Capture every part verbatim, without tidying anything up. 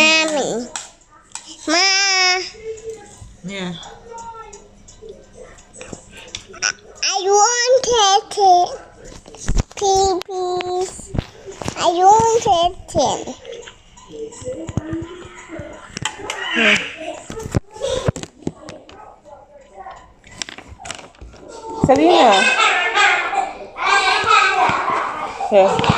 Mommy. Ma. Yeah. I want it. Please. I want it. Here. Selena. Here.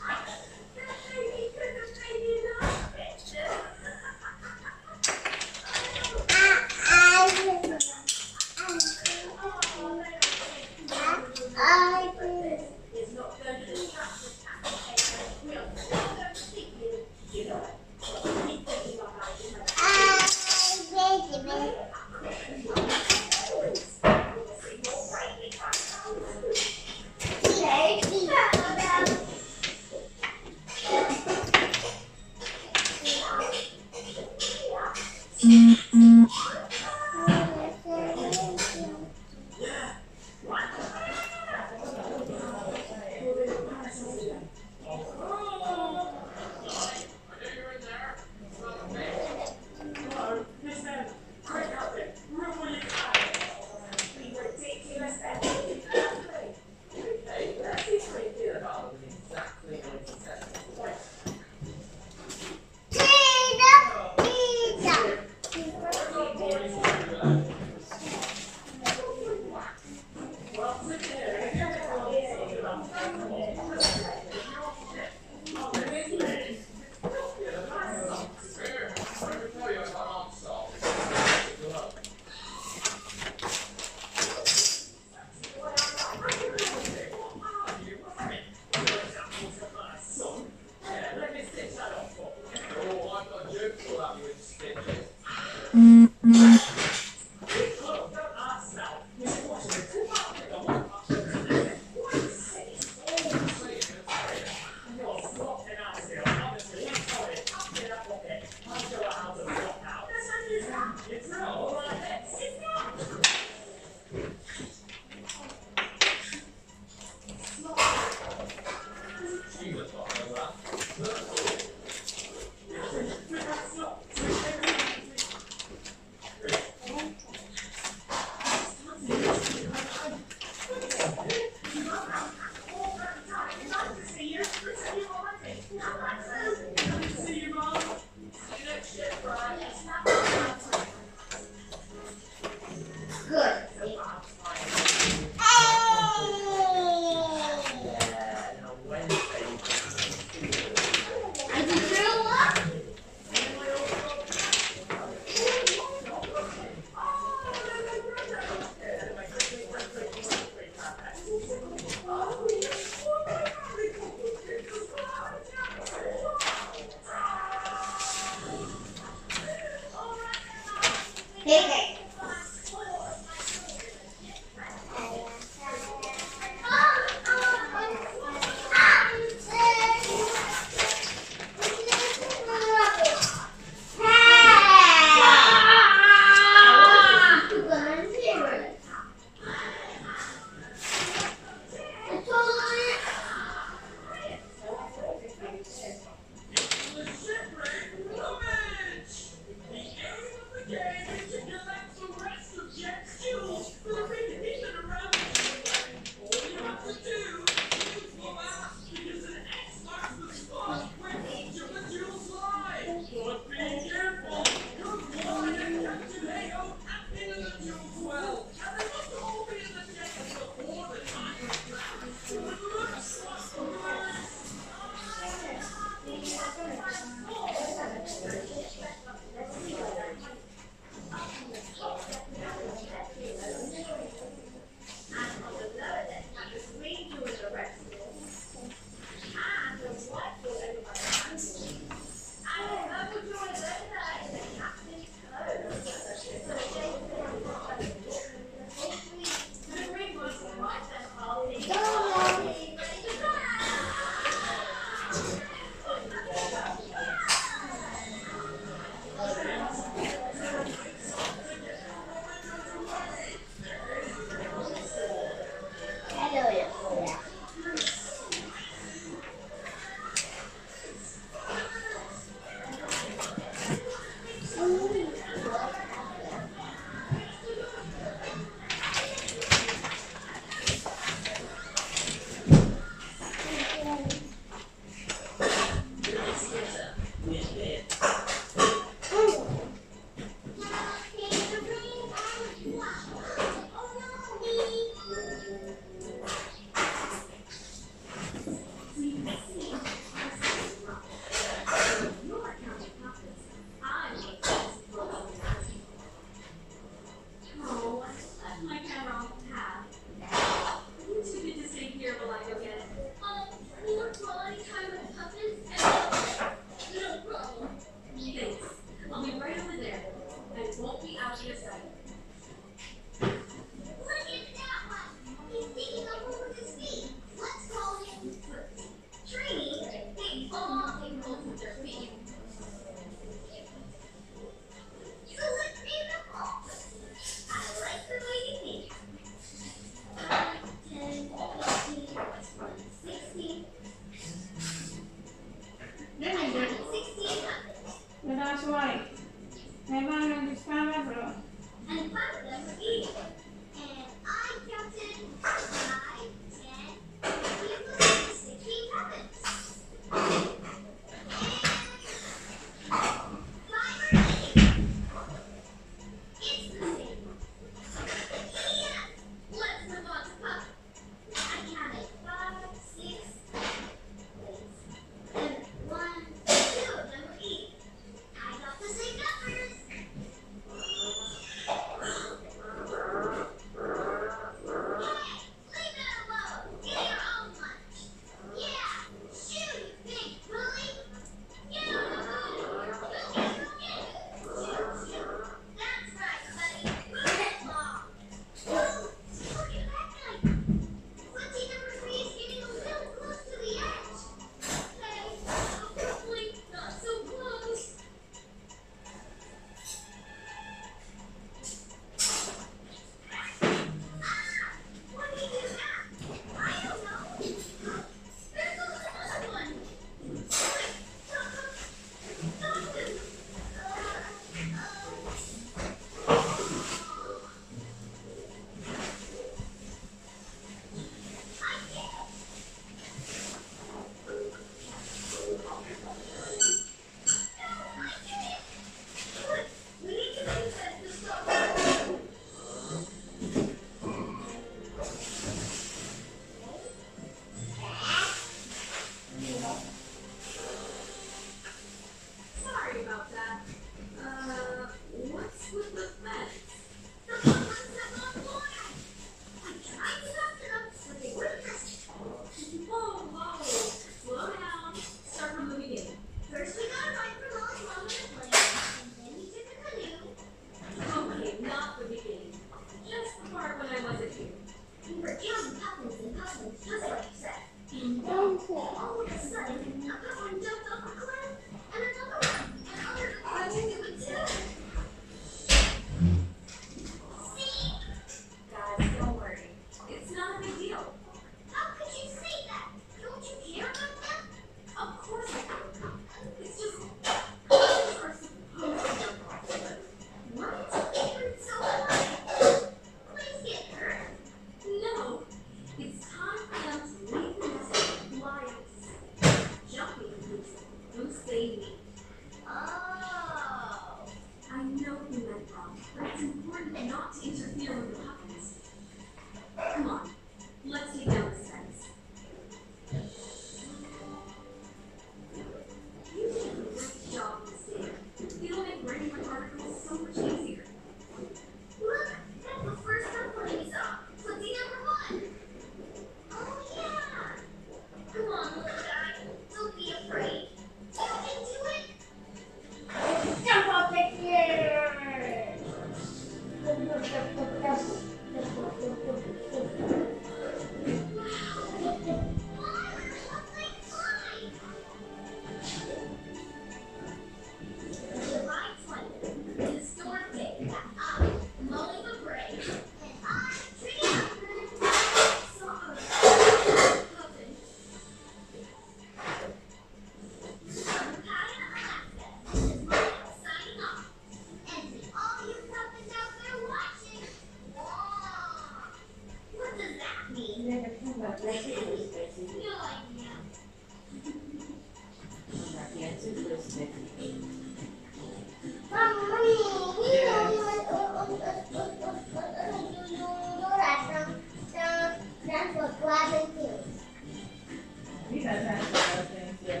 He does have some other things, yes.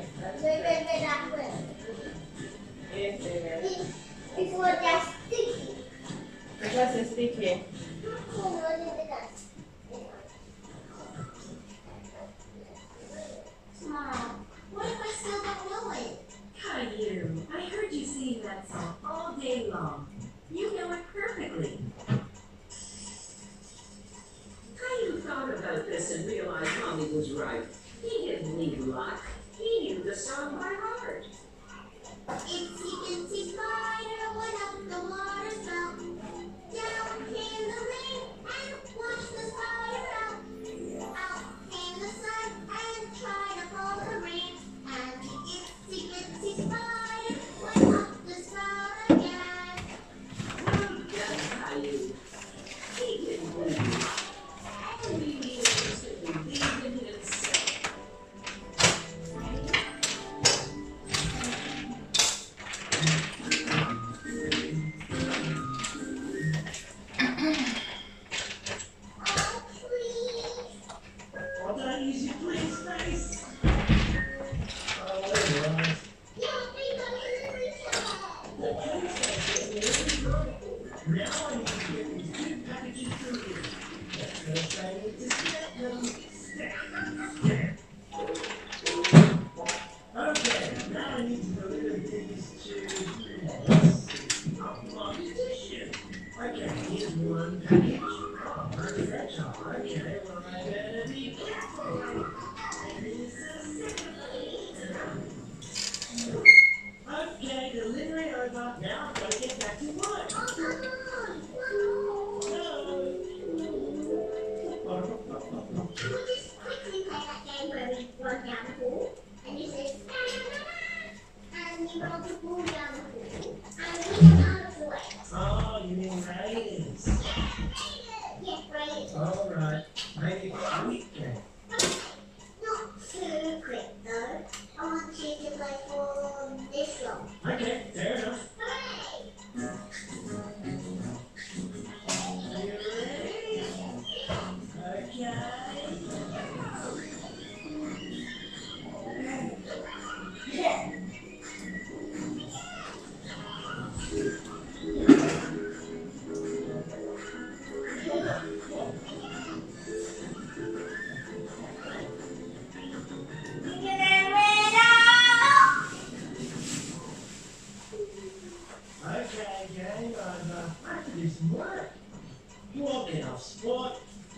Yes, baby. It's not just sticky. Because it's sticky. Mom, what if I still don't know it? Caillou, I heard you sing that song all day long. You know it perfectly. Caillou thought about this and realized Mommy was right. He didn't need luck. He knew the song by heart. Itsy bitsy spider went up the water spout. Down came the rain and washed the spider out. Out came the sun and tried to pull the rain. And the itsy bitsy spider went up the spout again. Well done, Caillou. He didn't believe you. All he needed was to believe in himself. Oh, please. Well done, use your please face. Oh, there you are. Yeah, please, I'm really sad. The please face is really good. Now I need to get these two packages through here. The first I need to stack them. Stack, stack. Okay, now I need to deliver these to competition. Okay, here's one package. Oh, perfect. Okay, well I better be careful. Here's the second package. Okay, delivery over. Now I've got to get back to work. Oh, come on. No. Can we just quickly play that game where we run down the hall and you say and you roll the ball down the hall and we run out of the way. Oh, you mean Raiders? Yes, right. Alright, maybe a quick game. Not too quick though. I want you to play for this long. Okay, fair enough. Hooray! Are you ready? Okay. Yeah. Okay, gang, I've uh, I have to do some work. You won't get off sport.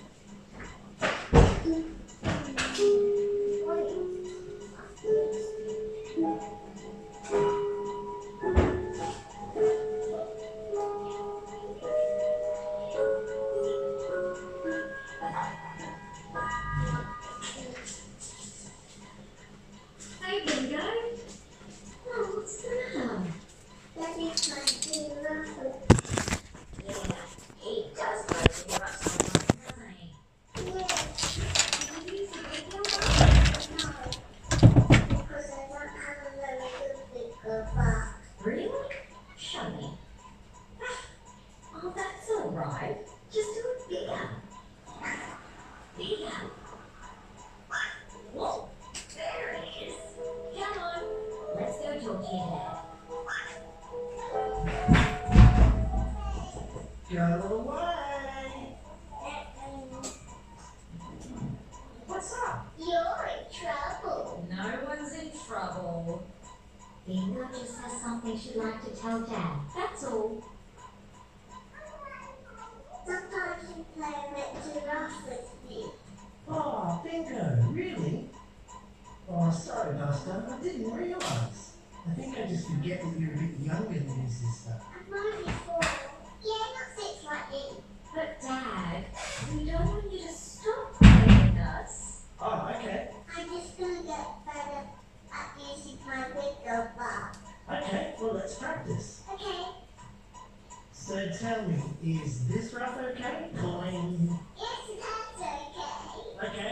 Hey, big guy. Oh, what's the matter? That is my favorite. Yeah, he does like to give up so much, doesn't he? Yes. He's a big No. guy. Because I don't have a very good bigger box. Really? Show me. Oh, that's all right. Just do it bigger. Bigger. Whoa, there it is. Come on, let's go talk to your dad. Go away. What's up? You're in trouble. No one's in trouble. Bingo just has something she'd like to tell Dad. That's all. Sometimes you play a bit too rough with me. Oh, Bingo, really? Oh, sorry, Buster. I didn't realise. I think I just forget that you're a bit younger than your sister. I'm only four. Yeah, not six like you. But Dad, we don't want you to stop playing with us. Oh, okay. I'm just gonna get better at using my bigger box. Okay, well, let's practice. Okay. So tell me, is this rough okay? Going. Yes, that's okay. Okay,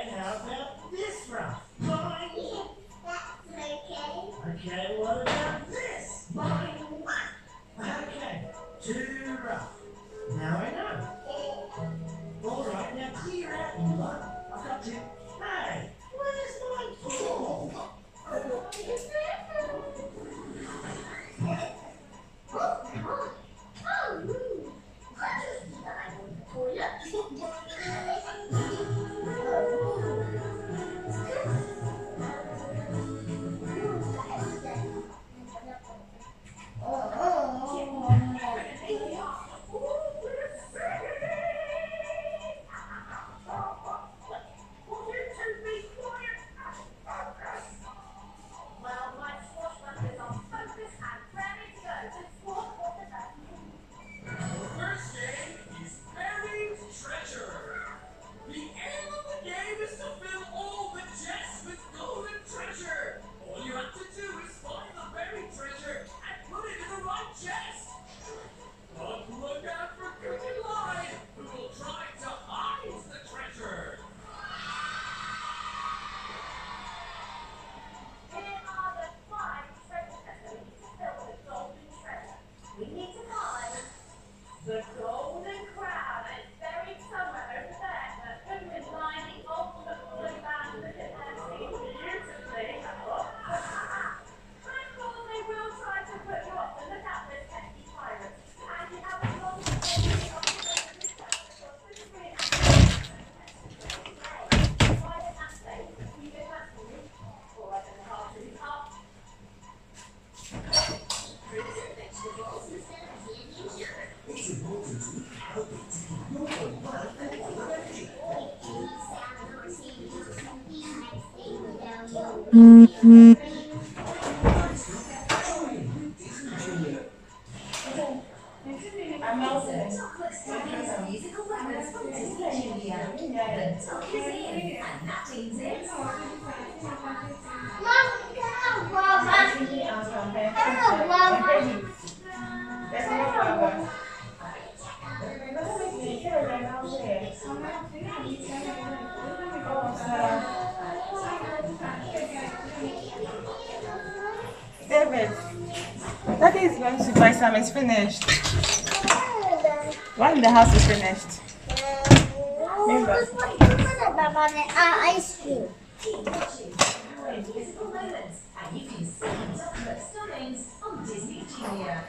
touch it. Hey, where's my tool? David, that is when to buy some is finished. When the house is finished. Remember? Ice cream. Invisible moments, and you can see chocolate stuffings on Disney Junior.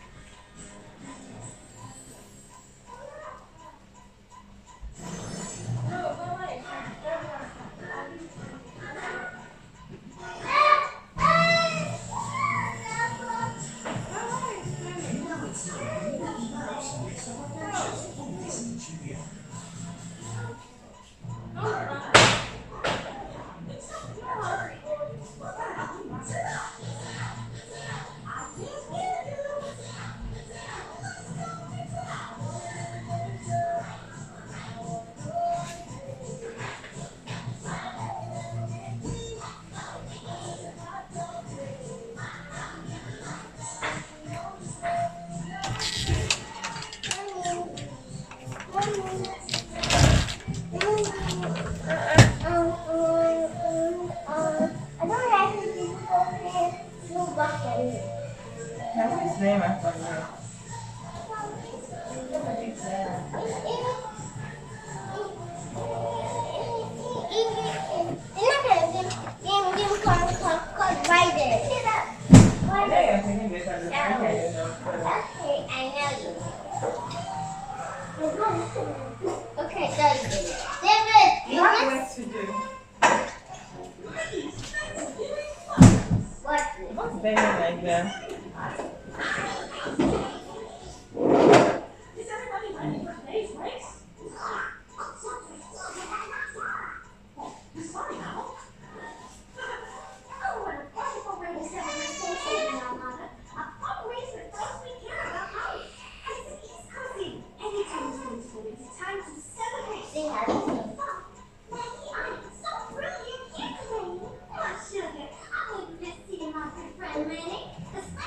Okay, David. David, You have work to do. what? What's bending like that? Is everybody ready for today's race? Sorry, now. Oh, what a wonderful way to celebrate Thanksgiving, our mother. A fun reason for us to care about life. As the East Coastie, anytime it's Thanksgiving, it's time to celebrate. They have some fun. Maggie, I am so brilliant here today. Oh, sugar, I wouldn't miss seeing my good friend Lenny. The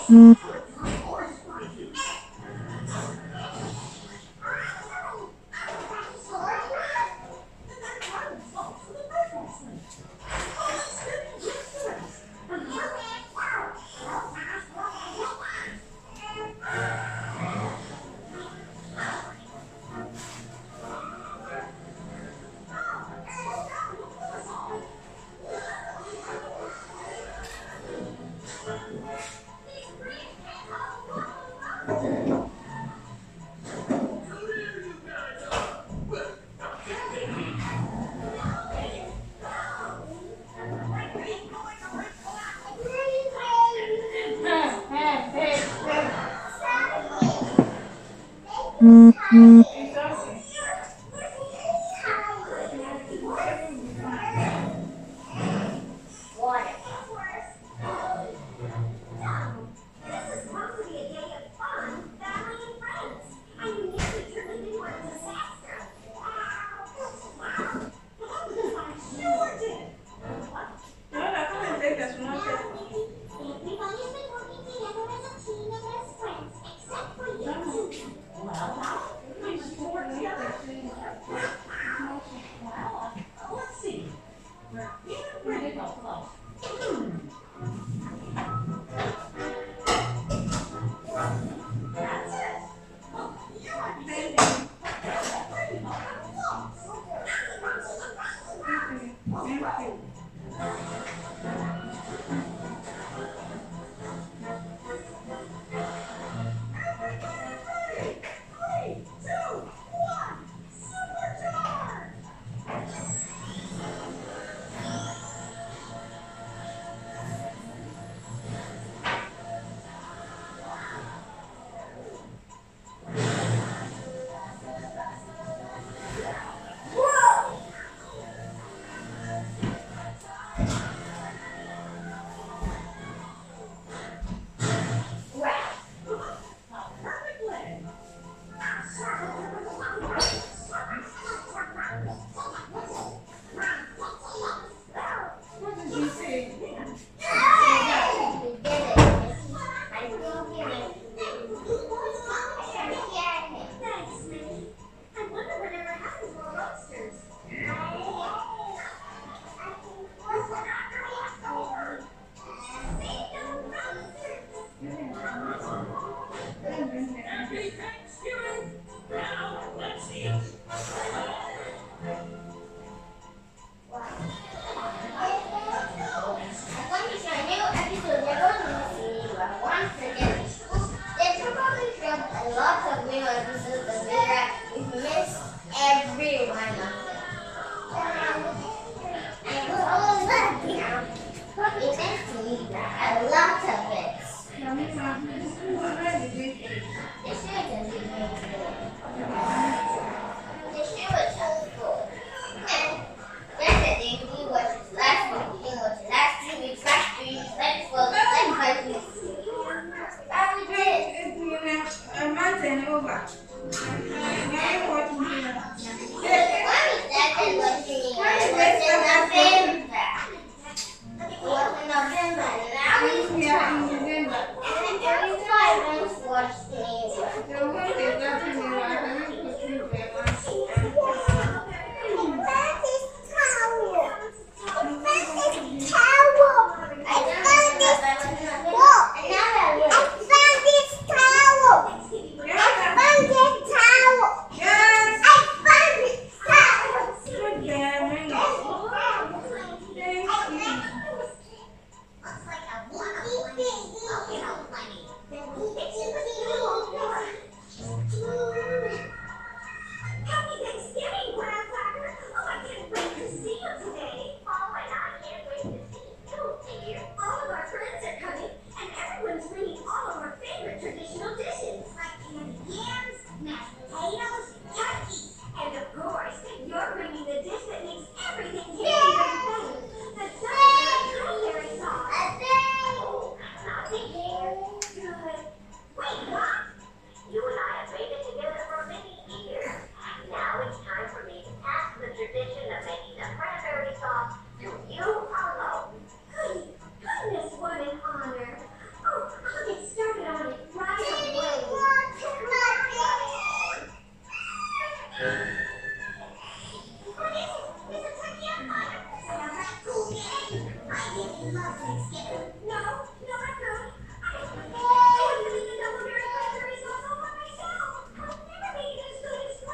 Yes.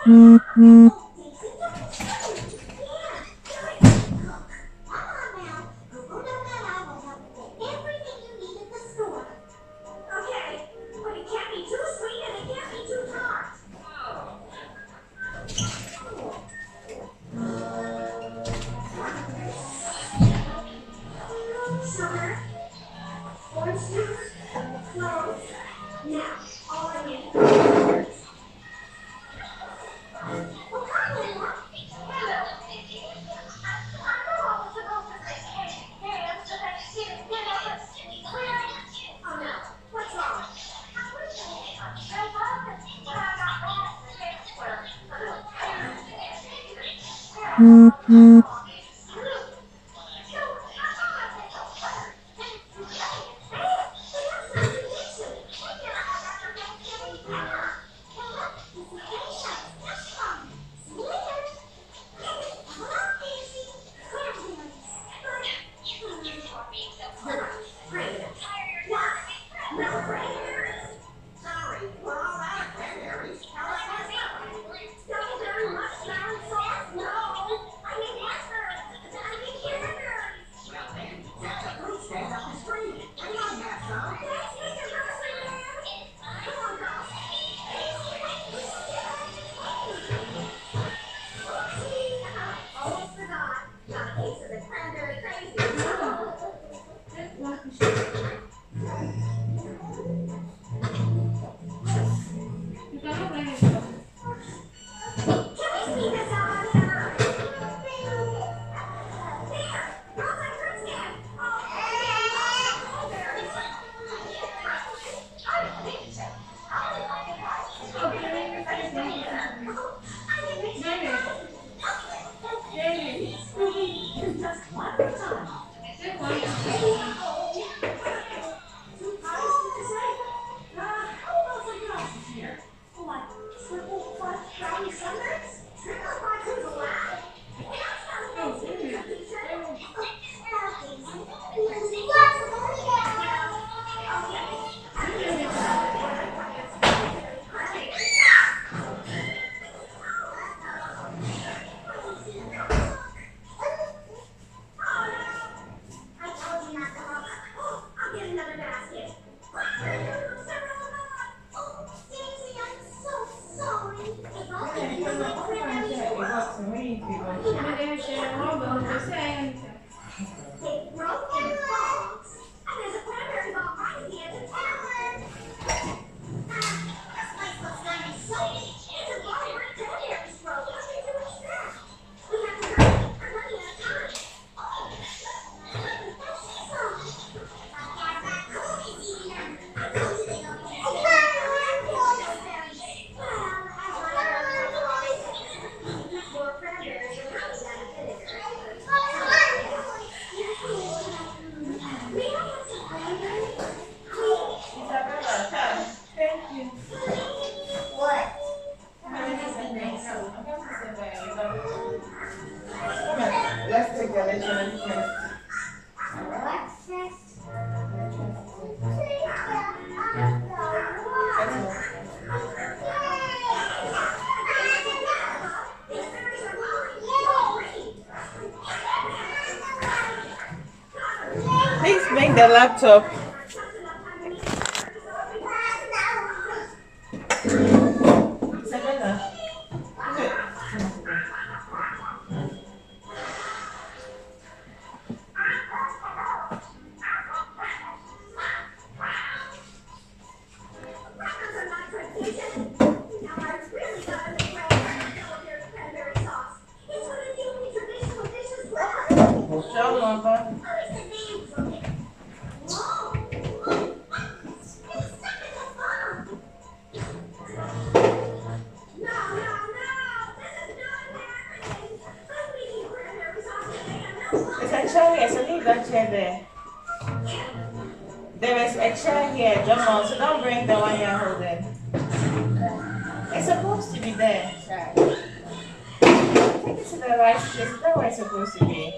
Everything you need at the store. Okay, but it can't be too sweet and it can't be too tart. Sugar, orange juice, cloves. Now, all I need. Well, come on, Mom. Hello. I know I was supposed to say hey, hey, I'm supposed to say, you know, but where are you? Oh no, what's wrong? I'm listening. There's nothing, but I got lost in the paper. Sorry, we're all out of cranberries. How about that? Strawberry mushroom sauce? No, I need mustards. I need cranberries. Well then, that's a fruit stand up the street. And I have some. Let's make a grocery man. Come on, girls. Oopsie, uh, almost forgot. Got a piece of the cranberry crazy. Can we see this out here? There, girls and fruit stand. Oh, Just one more time. What? Triple fudge brownie sundaes? Triple fudge is allowed? That sounds amazing. I told you not to look. I'll get another basket. Daisy, I'm so sorry. If I'll give you my cranberry They broke in box, and there's a cranberry ball right at the end of town. Ah, this place looks kind of soapy. It's a bar where cranberries grow. What are we doing now? We have to hurry. We're running out of time. Oh, I got that cookies eating them. I told you they don't get it. Well, more cranberries and honey than vinegar. May I have some cranberries? Isabella, come. Thank you. What? Come on, let's take the electronic test. What's this? That's all. Please bring the laptop. Isabella. Good. Show number. There's a chair here, so leave that chair there. There is a chair here, Jomo, so don't bring the one you're holding. It's supposed to be there. Take it to the right place, that's where it's supposed to be.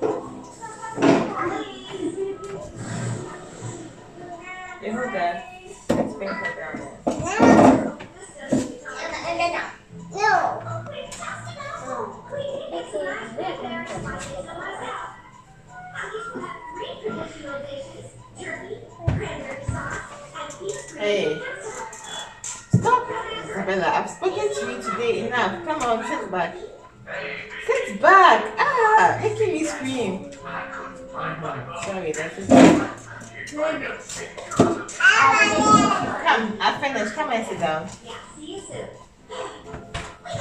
You hold that. Let's bring her down there. No. Hey, stop, Isabella. I've spoken to you today. Enough. Come on, sit back. Sit back. Ah, making me scream. Sorry, that's just. Come, I finished. Come and sit down. Yeah, see you soon. I'll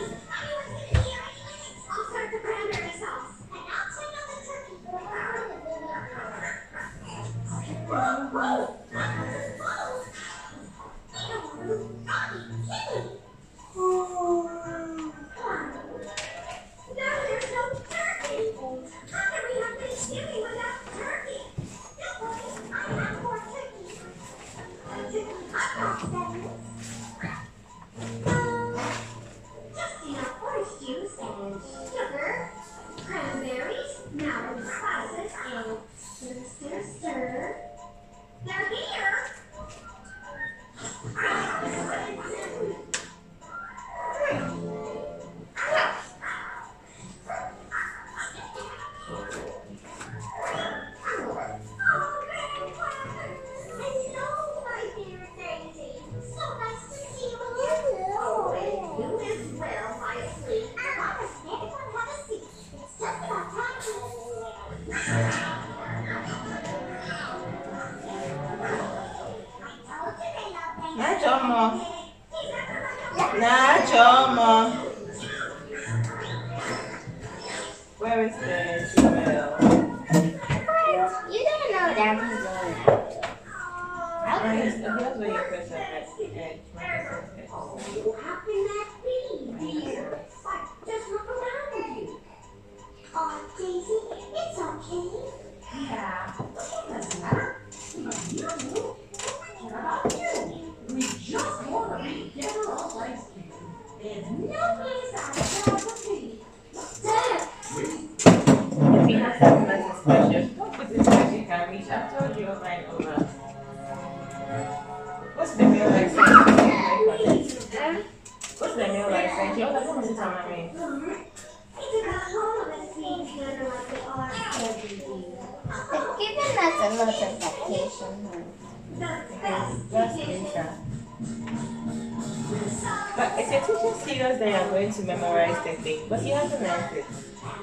start the cranberry sauce, and I'll turn on the turkey. Now there's no turkey. How can we have Thanksgiving without turkey? Don't worry, I have more turkey. Turkey hot dogs, that is. Just enough orange juice and sugar, cranberries, now the spices, and stir, stir, stir. They're here. Nachomo. Nachomo. Where is the smell? You don't know that he's doing Right, that's where you press the edge. How can that be, dear? Just look around you. Oh, Daisy, it's okay. Yeah, doesn't matter. What about you? We just want to be together on Thanksgiving. There's no place I'd rather be. Dad! If you have something that's special, don't put this much you can reach. I've told you over and over. What's the meal like? What's the meal like? Thank you. Oh, that's what I'm mommy. It's about all of us being together like they are every year. They've given us a lot of vacation. That's Asia. But is your teacher serious that you're going to memorize the thing? But he hasn't learned it.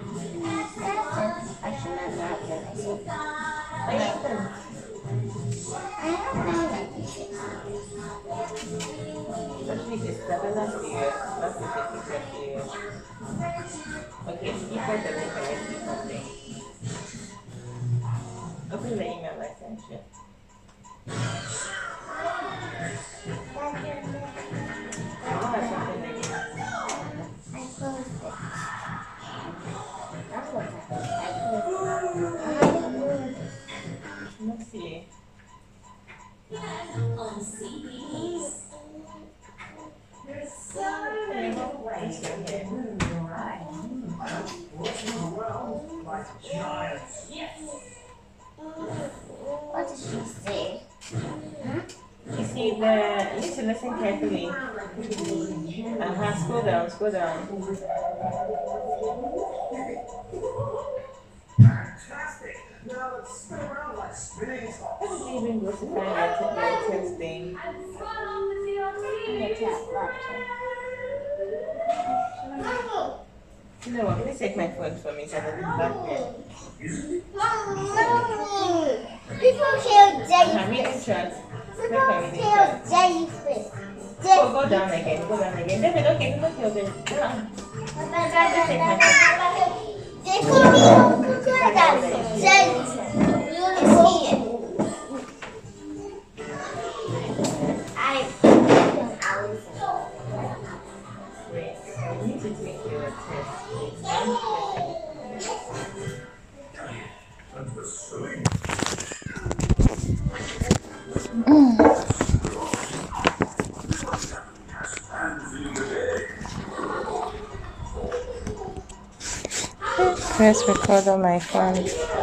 I should not have done it. I haven't. I don't know that you should. Especially this seven last year. Last year, fifty year. Okay, you guys are making me see something. Open the email I sent you. I have something like that. I closed it. That's what happened. I closed it. Let's see. On C Bs. There's so many ways to get moved, right? Well, like giants. Yes. What did she say? You see, the, you need to listen carefully. Uh-huh, scroll down, scroll down. Fantastic. Now let's spin around like spinning tops. How did you even go to find that text thing? You know what, please take my phone from me so that it's back there. People kill Uh-huh, jellyfish. read the chat. Click on People reading kill chat. jellyfish. Oh, go down again, go down again. David, okay, don't kill them. Uh-uh. They could be crocodiles. Jellyfish. You see it. I. I was. Wait, I need to take your test. And the sling. Press record on my phone.